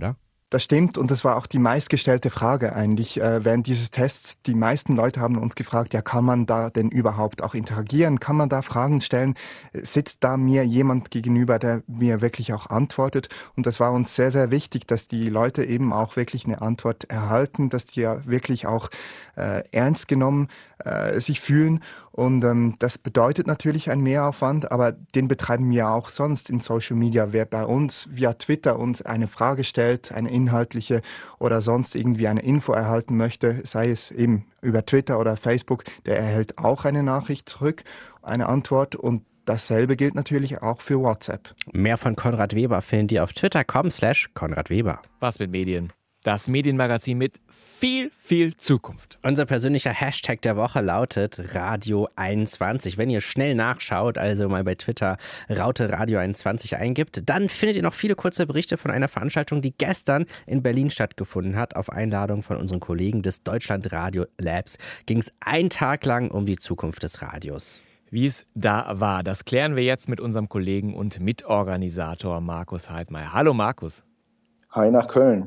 Das stimmt und das war auch die meistgestellte Frage eigentlich äh, während dieses Tests. Die meisten Leute haben uns gefragt, ja, kann man da denn überhaupt auch interagieren? Kann man da Fragen stellen? Sitzt da mir jemand gegenüber, der mir wirklich auch antwortet? Und das war uns sehr, sehr wichtig, dass die Leute eben auch wirklich eine Antwort erhalten, dass die ja wirklich auch äh, ernst genommen äh, sich fühlen. Und ähm, das bedeutet natürlich einen Mehraufwand, aber den betreiben wir auch sonst in Social Media. Wer bei uns via Twitter uns eine Frage stellt, eine inhaltliche oder sonst irgendwie eine Info erhalten möchte, sei es eben über Twitter oder Facebook, der erhält auch eine Nachricht zurück, eine Antwort und dasselbe gilt natürlich auch für WhatsApp. Mehr von Konrad Weber findet ihr auf twitter punkt com slash Konrad Weber. Was mit Medien? Das Medienmagazin mit viel, viel Zukunft. Unser persönlicher Hashtag der Woche lautet Radio einundzwanzig. Wenn ihr schnell nachschaut, also mal bei Twitter Raute Radio einundzwanzig eingibt, dann findet ihr noch viele kurze Berichte von einer Veranstaltung, die gestern in Berlin stattgefunden hat. Auf Einladung von unseren Kollegen des Deutschland Radio Labs ging es einen Tag lang um die Zukunft des Radios. Wie es da war, das klären wir jetzt mit unserem Kollegen und Mitorganisator Markus Heidmeier. Hallo Markus. Hi nach Köln.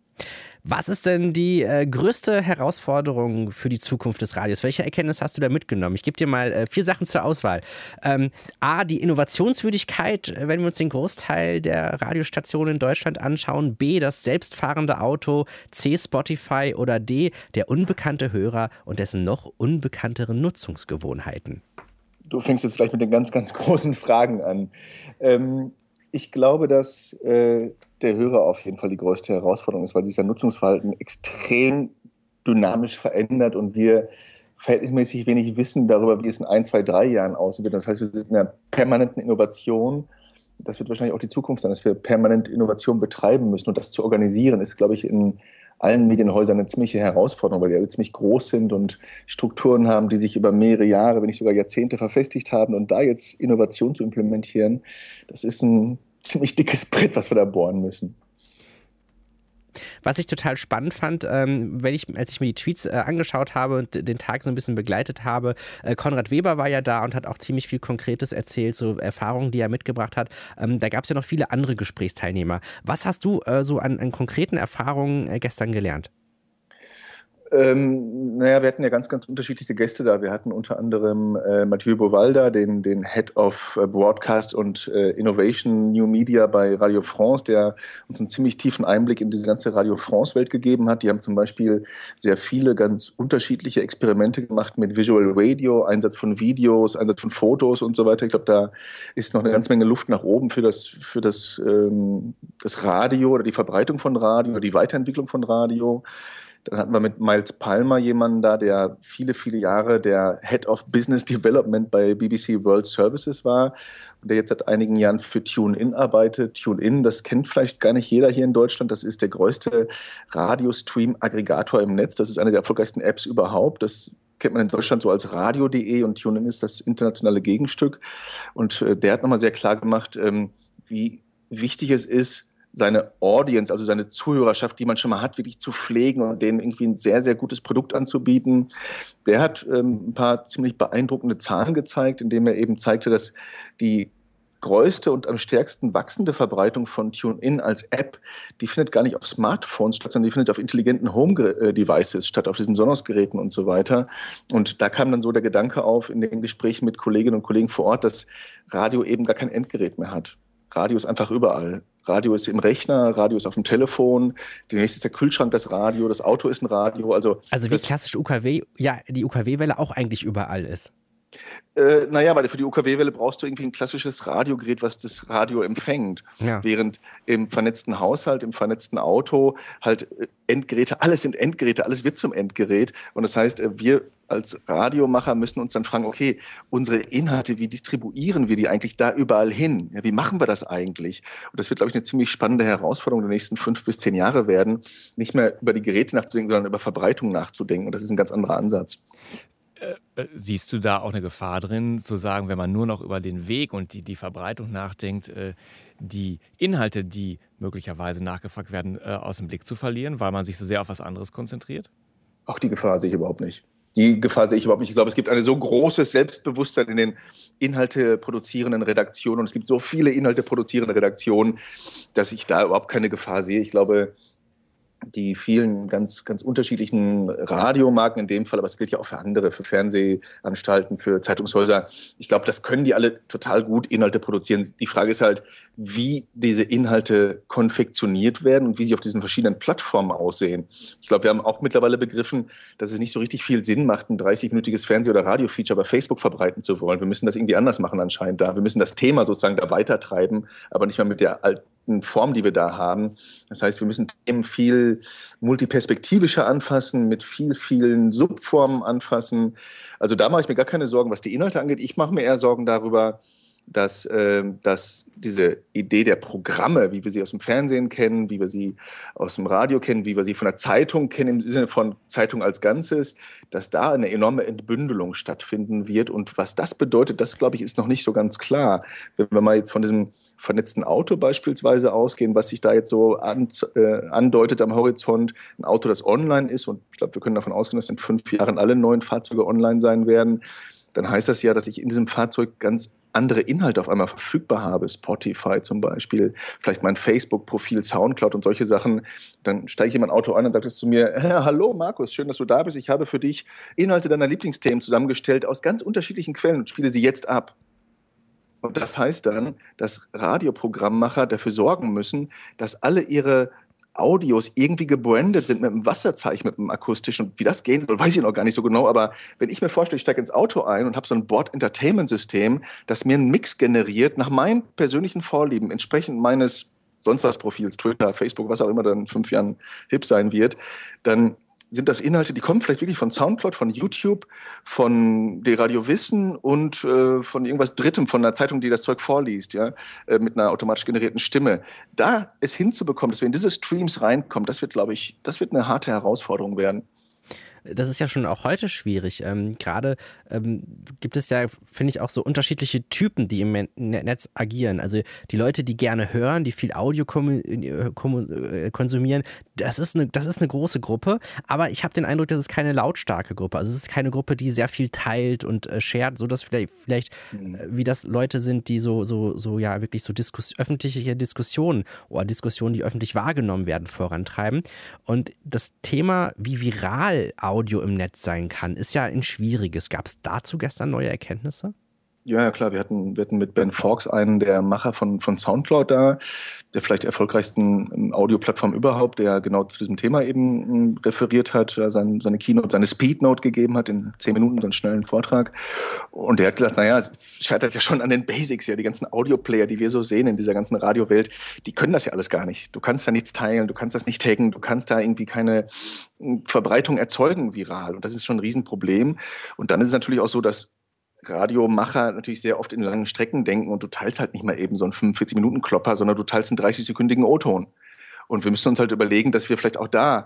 Was ist denn die äh, größte Herausforderung für die Zukunft des Radios? Welche Erkenntnis hast du da mitgenommen? Ich gebe dir mal äh, vier Sachen zur Auswahl. Ähm, A, die Innovationswürdigkeit, wenn wir uns den Großteil der Radiostationen in Deutschland anschauen. B, das selbstfahrende Auto. C, Spotify. Oder D, der unbekannte Hörer und dessen noch unbekannteren Nutzungsgewohnheiten. Du fängst jetzt gleich mit den ganz, ganz großen Fragen an. Ähm, ich glaube, dass äh, der Hörer auf jeden Fall die größte Herausforderung ist, weil sich sein Nutzungsverhalten extrem dynamisch verändert und wir verhältnismäßig wenig wissen darüber, wie es in ein, zwei, drei Jahren aussieht. Das heißt, wir sind in einer permanenten Innovation. Das wird wahrscheinlich auch die Zukunft sein, dass wir permanent Innovation betreiben müssen. Und das zu organisieren, ist, glaube ich, in allen Medienhäusern eine ziemliche Herausforderung, weil die alle ziemlich groß sind und Strukturen haben, die sich über mehrere Jahre, wenn nicht sogar Jahrzehnte verfestigt haben. Und da jetzt Innovation zu implementieren, das ist ein ziemlich dickes Brett, was wir da bohren müssen. Was ich total spannend fand, ähm, wenn ich, als ich mir die Tweets äh, angeschaut habe und den Tag so ein bisschen begleitet habe, äh, Konrad Weber war ja da und hat auch ziemlich viel Konkretes erzählt, so Erfahrungen, die er mitgebracht hat. Ähm, da gab es ja noch viele andere Gesprächsteilnehmer. Was hast du äh, so an, an konkreten Erfahrungen äh, gestern gelernt? Ähm, naja, wir hatten ja ganz, ganz unterschiedliche Gäste da. Wir hatten unter anderem äh, Mathieu Bovaldar, den, den Head of Broadcast und äh, Innovation New Media bei Radio France, der uns einen ziemlich tiefen Einblick in diese ganze Radio France-Welt gegeben hat. Die haben zum Beispiel sehr viele ganz unterschiedliche Experimente gemacht mit Visual Radio, Einsatz von Videos, Einsatz von Fotos und so weiter. Ich glaube, da ist noch eine ganze Menge Luft nach oben für das, für das, ähm, das Radio oder die Verbreitung von Radio oder die Weiterentwicklung von Radio. Dann hatten wir mit Miles Palmer jemanden da, der viele, viele Jahre der Head of Business Development bei B B C World Services war und der jetzt seit einigen Jahren für TuneIn arbeitet. TuneIn, das kennt vielleicht gar nicht jeder hier in Deutschland. Das ist der größte Radiostream-Aggregator im Netz. Das ist eine der erfolgreichsten Apps überhaupt. Das kennt man in Deutschland so als radio punkt de und TuneIn ist das internationale Gegenstück. Und äh, der hat nochmal sehr klar gemacht, ähm, wie wichtig es ist, seine Audience, also seine Zuhörerschaft, die man schon mal hat, wirklich zu pflegen und denen irgendwie ein sehr, sehr gutes Produkt anzubieten. Der hat ähm, ein paar ziemlich beeindruckende Zahlen gezeigt, indem er eben zeigte, dass die größte und am stärksten wachsende Verbreitung von TuneIn als App, die findet gar nicht auf Smartphones statt, sondern die findet auf intelligenten Home-Devices statt, auf diesen Sonos-Geräten und so weiter. Und da kam dann so der Gedanke auf in den Gesprächen mit Kolleginnen und Kollegen vor Ort, dass Radio eben gar kein Endgerät mehr hat. Radio ist einfach überall. Radio ist im Rechner, Radio ist auf dem Telefon, demnächst ist der Kühlschrank das Radio, das Auto ist ein Radio. Also, also wie klassisch U K W, ja, die U K W-Welle auch eigentlich überall ist. Äh, naja, weil für die U K W-Welle brauchst du irgendwie ein klassisches Radiogerät, was das Radio empfängt. Ja. Während im vernetzten Haushalt, im vernetzten Auto halt Endgeräte, alles sind Endgeräte, alles wird zum Endgerät. Und das heißt, wir als Radiomacher müssen uns dann fragen, okay, unsere Inhalte, wie distribuieren wir die eigentlich da überall hin? Ja, wie machen wir das eigentlich? Und das wird, glaube ich, eine ziemlich spannende Herausforderung der nächsten fünf bis zehn Jahre werden, nicht mehr über die Geräte nachzudenken, sondern über Verbreitung nachzudenken. Und das ist ein ganz anderer Ansatz. Siehst du da auch eine Gefahr drin, zu sagen, wenn man nur noch über den Weg und die, die Verbreitung nachdenkt, die Inhalte, die möglicherweise nachgefragt werden, aus dem Blick zu verlieren, weil man sich so sehr auf was anderes konzentriert? Auch die Gefahr sehe ich überhaupt nicht. Die Gefahr sehe ich überhaupt nicht. Ich glaube, es gibt ein so großes Selbstbewusstsein in den Inhalte produzierenden Redaktionen und es gibt so viele Inhalte produzierende Redaktionen, dass ich da überhaupt keine Gefahr sehe. Ich glaube, die vielen ganz, ganz unterschiedlichen Radiomarken in dem Fall, aber es gilt ja auch für andere, für Fernsehanstalten, für Zeitungshäuser. Ich glaube, das können die alle total gut Inhalte produzieren. Die Frage ist halt, wie diese Inhalte konfektioniert werden und wie sie auf diesen verschiedenen Plattformen aussehen. Ich glaube, wir haben auch mittlerweile begriffen, dass es nicht so richtig viel Sinn macht, ein dreißig-minütiges Fernseh- oder Radio-Feature bei Facebook verbreiten zu wollen. Wir müssen das irgendwie anders machen anscheinend da. Wir müssen das Thema sozusagen da weitertreiben, aber nicht mehr mit der alten Form, die wir da haben. Das heißt, wir müssen Themen viel multiperspektivischer anfassen, mit viel, vielen Subformen anfassen. Also da mache ich mir gar keine Sorgen, was die Inhalte angeht. Ich mache mir eher Sorgen darüber, dass, äh, dass diese Idee der Programme, wie wir sie aus dem Fernsehen kennen, wie wir sie aus dem Radio kennen, wie wir sie von der Zeitung kennen, im Sinne von Zeitung als Ganzes, dass da eine enorme Entbündelung stattfinden wird. Und was das bedeutet, das, glaube ich, ist noch nicht so ganz klar. Wenn wir mal jetzt von diesem vernetzten Auto beispielsweise ausgehen, was sich da jetzt so an, äh, andeutet am Horizont, ein Auto, das online ist, und ich glaube, wir können davon ausgehen, dass in fünf Jahren alle neuen Fahrzeuge online sein werden, dann heißt das ja, dass ich in diesem Fahrzeug ganz andere Inhalte auf einmal verfügbar habe, Spotify zum Beispiel, vielleicht mein Facebook-Profil, Soundcloud und solche Sachen. Dann steige ich in mein Auto ein und sagt es zu mir, hey, hallo Markus, schön, dass du da bist. Ich habe für dich Inhalte deiner Lieblingsthemen zusammengestellt aus ganz unterschiedlichen Quellen und spiele sie jetzt ab. Und das heißt dann, dass Radioprogrammmacher dafür sorgen müssen, dass alle ihre Audios irgendwie gebrandet sind mit einem Wasserzeichen, mit einem akustischen. Und wie das gehen soll, weiß ich noch gar nicht so genau. Aber wenn ich mir vorstelle, ich steige ins Auto ein und habe so ein Board-Entertainment-System, das mir einen Mix generiert nach meinen persönlichen Vorlieben, entsprechend meines sonst was Profils, Twitter, Facebook, was auch immer dann in fünf Jahren hip sein wird, dann sind das Inhalte, die kommen vielleicht wirklich von Soundcloud, von YouTube, von der Radio Wissen und äh, von irgendwas Drittem, von einer Zeitung, die das Zeug vorliest, ja, äh, mit einer automatisch generierten Stimme. Da es hinzubekommen, dass wir in diese Streams reinkommen, das wird, glaube ich, das wird eine harte Herausforderung werden. Das ist ja schon auch heute schwierig. Ähm, gerade ähm, gibt es ja, finde ich, auch so unterschiedliche Typen, die im Netz agieren. Also die Leute, die gerne hören, die viel Audio kom- kom- konsumieren, das ist, eine, das ist eine große Gruppe. Aber ich habe den Eindruck, das ist keine lautstarke Gruppe. Also es ist keine Gruppe, die sehr viel teilt und äh, shared, sodass vielleicht, vielleicht Mhm. äh, wie das Leute sind, die so, so, so ja wirklich so Diskus- öffentliche Diskussionen oder Diskussionen, die öffentlich wahrgenommen werden, vorantreiben. Und das Thema, wie viral Audio im Netz sein kann, ist ja ein schwieriges. Gab es dazu gestern neue Erkenntnisse? Ja, ja, klar. Wir hatten, wir hatten mit Ben Fawkes einen der Macher von, von Soundcloud da, der vielleicht erfolgreichsten Audioplattform überhaupt, der genau zu diesem Thema eben referiert hat, sein, seine Keynote, seine Speednote gegeben hat, in zehn Minuten, so einen schnellen Vortrag. Und der hat gesagt, naja, es scheitert ja schon an den Basics, ja, die ganzen Audioplayer, die wir so sehen in dieser ganzen Radiowelt, die können das ja alles gar nicht. Du kannst da nichts teilen, du kannst das nicht taggen, du kannst da irgendwie keine Verbreitung erzeugen viral. Und das ist schon ein Riesenproblem. Und dann ist es natürlich auch so, dass Radiomacher natürlich sehr oft in langen Strecken denken und du teilst halt nicht mal eben so einen fünfundvierzig-Minuten-Klopper, sondern du teilst einen dreißig-sekündigen O-Ton. Und wir müssen uns halt überlegen, dass wir vielleicht auch da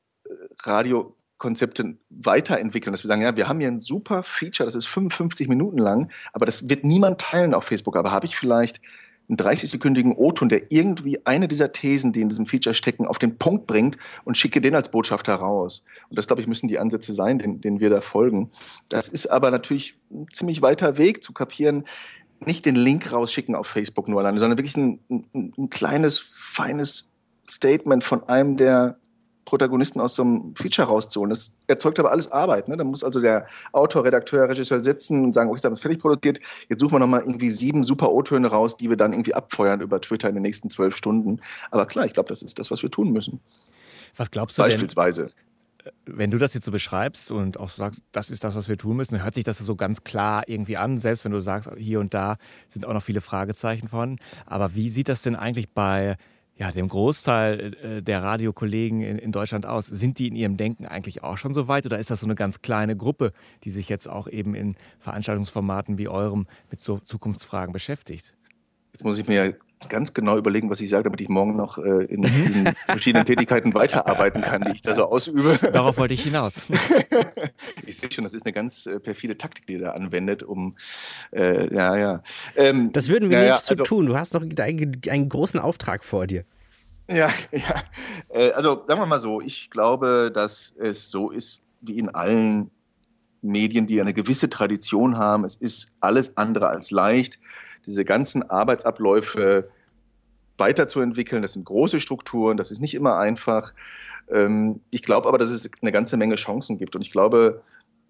Radiokonzepte weiterentwickeln, dass wir sagen, ja, wir haben hier ein super Feature, das ist fünfundfünfzig Minuten lang, aber das wird niemand teilen auf Facebook. Aber habe ich vielleicht einen dreißig-sekündigen O-Ton, der irgendwie eine dieser Thesen, die in diesem Feature stecken, auf den Punkt bringt und schicke den als Botschafter raus. Und das, glaube ich, müssen die Ansätze sein, denen, denen wir da folgen. Das ist aber natürlich ein ziemlich weiter Weg zu kapieren, nicht den Link rausschicken auf Facebook nur alleine, sondern wirklich ein, ein, ein kleines, feines Statement von einem der Protagonisten aus so einem Feature rauszuholen. Das erzeugt aber alles Arbeit. Ne? Da muss also der Autor, Redakteur, Regisseur sitzen und sagen, okay, das ist fertig produziert, jetzt suchen wir nochmal irgendwie sieben super O-Töne raus, die wir dann irgendwie abfeuern über Twitter in den nächsten zwölf Stunden. Aber klar, ich glaube, das ist das, was wir tun müssen. Was glaubst du Beispielsweise. denn, wenn du das jetzt so beschreibst und auch sagst, das ist das, was wir tun müssen, dann hört sich das so ganz klar irgendwie an, selbst wenn du sagst, hier und da sind auch noch viele Fragezeichen vorhanden. Aber wie sieht das denn eigentlich bei ja, dem Großteil äh, der Radiokollegen in, in Deutschland aus? Sind die in ihrem Denken eigentlich auch schon so weit oder ist das so eine ganz kleine Gruppe, die sich jetzt auch eben in Veranstaltungsformaten wie eurem mit so Zukunftsfragen beschäftigt? Jetzt muss ich mir ja ganz genau überlegen, was ich sage, damit ich morgen noch äh, in diesen verschiedenen Tätigkeiten weiterarbeiten kann, die ich da so ausübe. Darauf wollte ich hinaus. Ich sehe schon, das ist eine ganz äh, perfide Taktik, die ihr da anwendet, um, äh, ja, ja. Ähm, Das würden wir ja, nicht ja, so also, tun. Du hast doch einen, einen großen Auftrag vor dir. Ja, ja. Äh, also sagen wir mal so, ich glaube, dass es so ist wie in allen Medien, die eine gewisse Tradition haben. Es ist alles andere als leicht, diese ganzen Arbeitsabläufe weiterzuentwickeln. Das sind große Strukturen, das ist nicht immer einfach. Ähm, ich glaube aber, dass es eine ganze Menge Chancen gibt. Und ich glaube,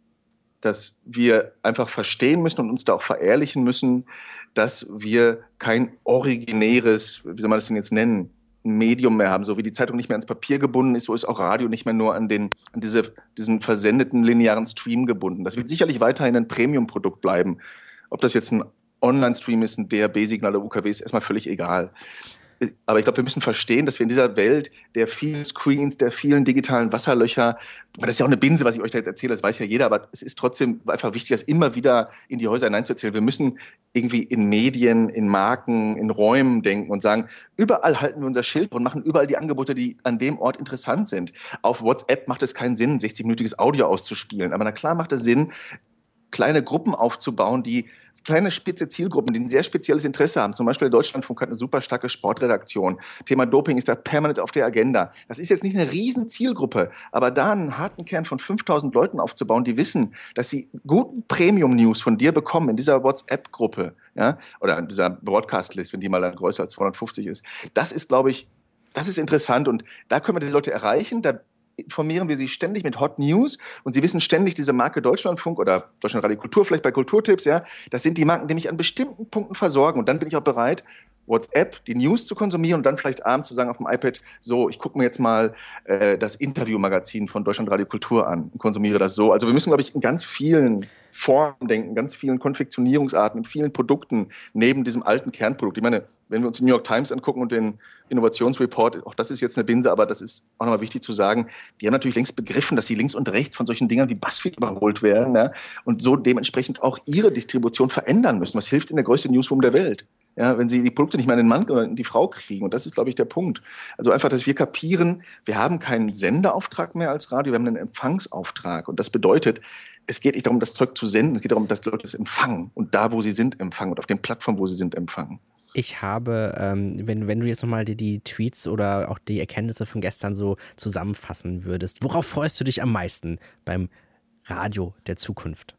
dass wir einfach verstehen müssen und uns da auch verehrlichen müssen, dass wir kein originäres, wie soll man das denn jetzt nennen, Medium mehr haben. So wie die Zeitung nicht mehr ans Papier gebunden ist, so ist auch Radio nicht mehr nur an, den, an diese, diesen versendeten linearen Stream gebunden. Das wird sicherlich weiterhin ein Premium-Produkt bleiben. Ob das jetzt ein Online-Stream ist, ein D R B-Signal oder U K W, ist erstmal völlig egal. Aber ich glaube, wir müssen verstehen, dass wir in dieser Welt der vielen Screens, der vielen digitalen Wasserlöcher, das ist ja auch eine Binse, was ich euch da jetzt erzähle, das weiß ja jeder, aber es ist trotzdem einfach wichtig, das immer wieder in die Häuser hineinzuerzählen. Wir müssen irgendwie in Medien, in Marken, in Räumen denken und sagen, überall halten wir unser Schild und machen überall die Angebote, die an dem Ort interessant sind. Auf WhatsApp macht es keinen Sinn, sechzig-minütiges Audio auszuspielen, aber na klar macht es Sinn, kleine Gruppen aufzubauen, die kleine spitze Zielgruppen, die ein sehr spezielles Interesse haben. Zum Beispiel der Deutschlandfunk hat eine super starke Sportredaktion. Thema Doping ist da permanent auf der Agenda. Das ist jetzt nicht eine riesen Zielgruppe, aber da einen harten Kern von fünftausend Leuten aufzubauen, die wissen, dass sie guten Premium-News von dir bekommen in dieser WhatsApp-Gruppe, ja, oder in dieser Broadcast-List, wenn die mal dann größer als zweihundertfünfzig ist. Das ist, glaube ich, das ist interessant und da können wir diese Leute erreichen. Da informieren wir sie ständig mit Hot News und sie wissen ständig, diese Marke Deutschlandfunk oder Deutschlandradio Kultur, vielleicht bei Kulturtipps, ja, das sind die Marken, die mich an bestimmten Punkten versorgen und dann bin ich auch bereit, WhatsApp, die News zu konsumieren und dann vielleicht abends zu sagen auf dem iPad, so, ich gucke mir jetzt mal äh, das Interviewmagazin von Deutschlandradio Kultur an und konsumiere das so. Also wir müssen, glaube ich, in ganz vielen Formen denken, ganz vielen Konfektionierungsarten, in vielen Produkten neben diesem alten Kernprodukt. Ich meine, wenn wir uns die New York Times angucken und den Innovationsreport, auch das ist jetzt eine Binse, aber das ist auch nochmal wichtig zu sagen, die haben natürlich längst begriffen, dass sie links und rechts von solchen Dingern wie BuzzFeed überholt werden, ja, und so dementsprechend auch ihre Distribution verändern müssen. Was hilft in der größten Newsroom der Welt? Ja, wenn sie die Produkte nicht mehr in den Mann oder in die Frau kriegen. Und das ist, glaube ich, der Punkt. Also einfach, dass wir kapieren, wir haben keinen Senderauftrag mehr als Radio, wir haben einen Empfangsauftrag. Und das bedeutet, es geht nicht darum, das Zeug zu senden, es geht darum, dass die Leute es empfangen und da, wo sie sind, empfangen und auf den Plattformen, wo sie sind, empfangen. Ich habe, ähm, wenn, wenn du jetzt nochmal die, die Tweets oder auch die Erkenntnisse von gestern so zusammenfassen würdest, worauf freust du dich am meisten beim Radio der Zukunft?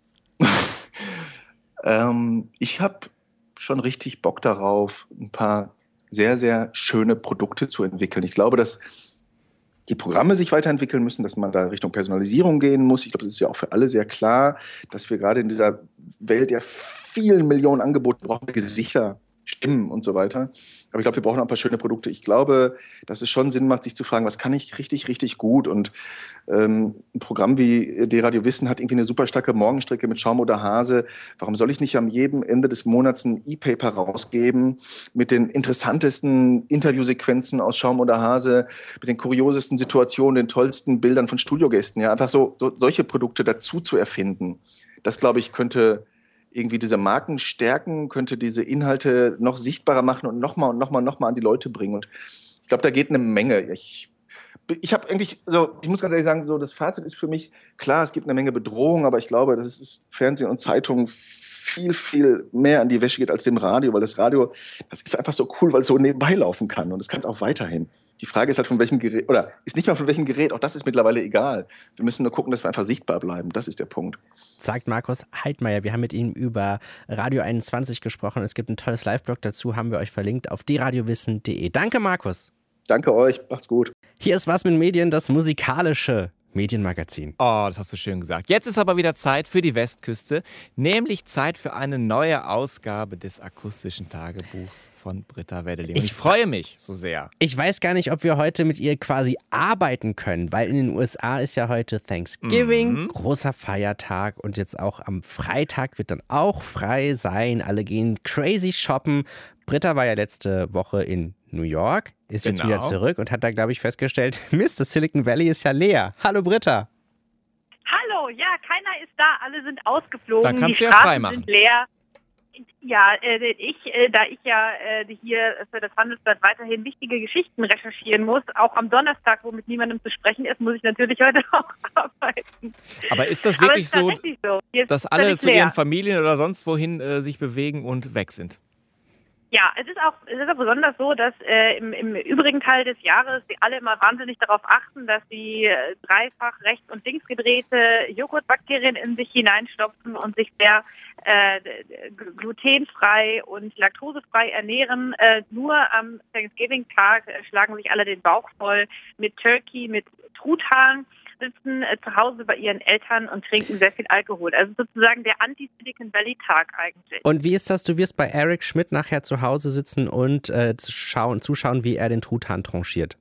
ähm, ich habe schon richtig Bock darauf, ein paar sehr, sehr schöne Produkte zu entwickeln. Ich glaube, dass die Programme sich weiterentwickeln müssen, dass man da Richtung Personalisierung gehen muss. Ich glaube, das ist ja auch für alle sehr klar, dass wir gerade in dieser Welt der vielen Millionen Angebote brauchen, Gesichter, Stimmen und so weiter. Aber ich glaube, wir brauchen auch ein paar schöne Produkte. Ich glaube, dass es schon Sinn macht, sich zu fragen, was kann ich richtig, richtig gut? Und ähm, ein Programm wie D-Radio Wissen hat irgendwie eine super starke Morgenstrecke mit Schaum oder Hase. Warum soll ich nicht am jedem Ende des Monats ein E-Paper rausgeben mit den interessantesten Interviewsequenzen aus Schaum oder Hase, mit den kuriosesten Situationen, den tollsten Bildern von Studiogästen? Ja, einfach so, so solche Produkte dazu zu erfinden. Das, glaube ich, könnte irgendwie diese Marken stärken, könnte diese Inhalte noch sichtbarer machen und nochmal und nochmal und nochmal an die Leute bringen. Und ich glaube, da geht eine Menge. Ich, ich habe eigentlich, also ich muss ganz ehrlich sagen, so das Fazit ist für mich, klar, es gibt eine Menge Bedrohung, aber ich glaube, dass es Fernsehen und Zeitungen viel, viel mehr an die Wäsche geht als dem Radio, weil das Radio, das ist einfach so cool, weil es so nebenbei laufen kann und es kann es auch weiterhin. Die Frage ist halt, von welchem Gerät, oder ist nicht mal von welchem Gerät, auch das ist mittlerweile egal. Wir müssen nur gucken, dass wir einfach sichtbar bleiben. Das ist der Punkt. Sagt Markus Heidmeier. Wir haben mit ihm über Radio einundzwanzig gesprochen. Es gibt ein tolles Live-Blog dazu, haben wir euch verlinkt auf die radio wissen punkt de. Danke, Markus. Danke euch, macht's gut. Hier ist Was mit Medien, das musikalische Medienmagazin. Oh, das hast du schön gesagt. Jetzt ist aber wieder Zeit für die Westküste, nämlich Zeit für eine neue Ausgabe des akustischen Tagebuchs von Britta Wedeling. Ich, ich freue mich so sehr. Ich weiß gar nicht, ob wir heute mit ihr quasi arbeiten können, weil in den U S A ist ja heute Thanksgiving, mhm. großer Feiertag und jetzt auch am Freitag wird dann auch frei sein. Alle gehen crazy shoppen. Britta war ja letzte Woche in New York, ist genau. jetzt wieder zurück und hat da, glaube ich, festgestellt, Mist, das Silicon Valley ist ja leer. Hallo Britta. Hallo, ja, keiner ist da, alle sind ausgeflogen. Dann kannst die du ja Straßen frei machen. Sind leer. Ja, äh, ich, äh, da ich ja äh, hier für das Handelsblatt weiterhin wichtige Geschichten recherchieren muss, auch am Donnerstag, wo mit niemandem zu sprechen ist, muss ich natürlich heute auch arbeiten. Aber ist das wirklich ist so, so. dass alle zu leer. ihren Familien oder sonst wohin äh, sich bewegen und weg sind? Ja, es ist auch, es ist auch besonders so, dass äh, im, im übrigen Teil des Jahres sie alle immer wahnsinnig darauf achten, dass sie äh, dreifach rechts und links gedrehte Joghurtbakterien in sich hineinstopfen und sich sehr äh, glutenfrei und laktosefrei ernähren. Äh, nur am Thanksgiving-Tag äh, schlagen sich alle den Bauch voll mit Turkey, mit Truthahn, sitzen äh, zu Hause bei ihren Eltern und trinken sehr viel Alkohol. Also sozusagen der Anti-Silicon Valley-Tag eigentlich. Und wie ist das? Du wirst bei Eric Schmidt nachher zu Hause sitzen und äh, schauen, zuschauen, wie er den Truthahn tranchiert.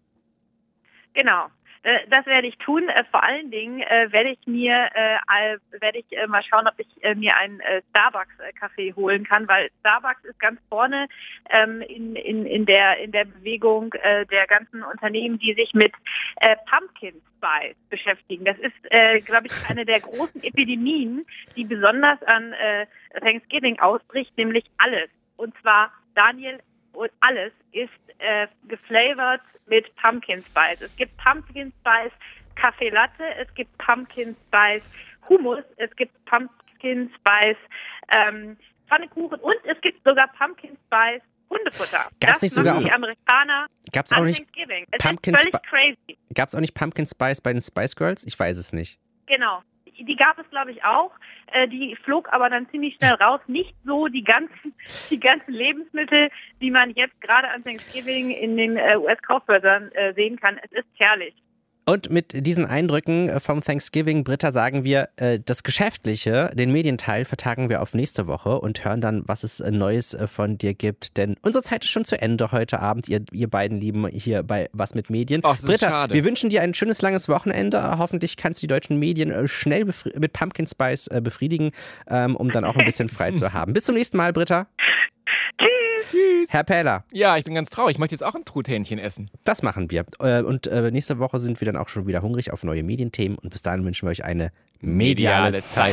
Genau. Das werde ich tun. Vor allen Dingen äh, werde ich mir äh, werde ich äh, mal schauen, ob ich äh, mir einen äh, Starbucks-Kaffee holen kann, weil Starbucks ist ganz vorne ähm, in, in, in der in der Bewegung äh, der ganzen Unternehmen, die sich mit äh, Pumpkin Spice beschäftigen. Das ist, äh, glaube ich, eine der großen Epidemien, die besonders an äh, Thanksgiving ausbricht, nämlich alles. Und zwar, Daniel, und alles ist äh, geflavored mit Pumpkin Spice. Es gibt Pumpkin Spice Kaffee Latte, es gibt Pumpkin Spice Hummus, es gibt Pumpkin Spice ähm, Pfannkuchen und es gibt sogar Pumpkin Spice Hundefutter. Gab's nicht sogar machen die auch, Amerikaner gab's auch nicht Thanksgiving. Es Pumpkin ist völlig Spi- crazy. Gab es auch nicht Pumpkin Spice bei den Spice Girls? Ich weiß es nicht. Genau. Die gab es, glaube ich, auch. Äh, die flog aber dann ziemlich schnell raus. Nicht so die ganzen, die ganzen Lebensmittel, die man jetzt gerade an Thanksgiving in den äh, U S-Kaufhäusern äh, sehen kann. Es ist herrlich. Und mit diesen Eindrücken vom Thanksgiving, Britta, sagen wir, das Geschäftliche, den Medienteil, vertagen wir auf nächste Woche und hören dann, was es Neues von dir gibt. Denn unsere Zeit ist schon zu Ende heute Abend, ihr, ihr beiden Lieben hier bei Was mit Medien. Ach, das Britta, ist schade. Wir wünschen dir ein schönes, langes Wochenende. Hoffentlich kannst du die deutschen Medien schnell befri- mit Pumpkin Spice befriedigen, um dann auch ein bisschen frei zu haben. Bis zum nächsten Mal, Britta. Tschüss. Tschüss. Herr Pähler. Ja, ich bin ganz traurig. Ich möchte jetzt auch ein Truthähnchen essen. Das machen wir. Und nächste Woche sind wir dann auch schon wieder hungrig auf neue Medienthemen. Und bis dahin wünschen wir euch eine mediale, mediale Zeit.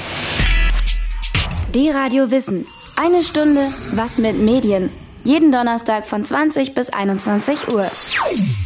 Die Radio Wissen. Eine Stunde Was mit Medien. Jeden Donnerstag von zwanzig bis einundzwanzig Uhr.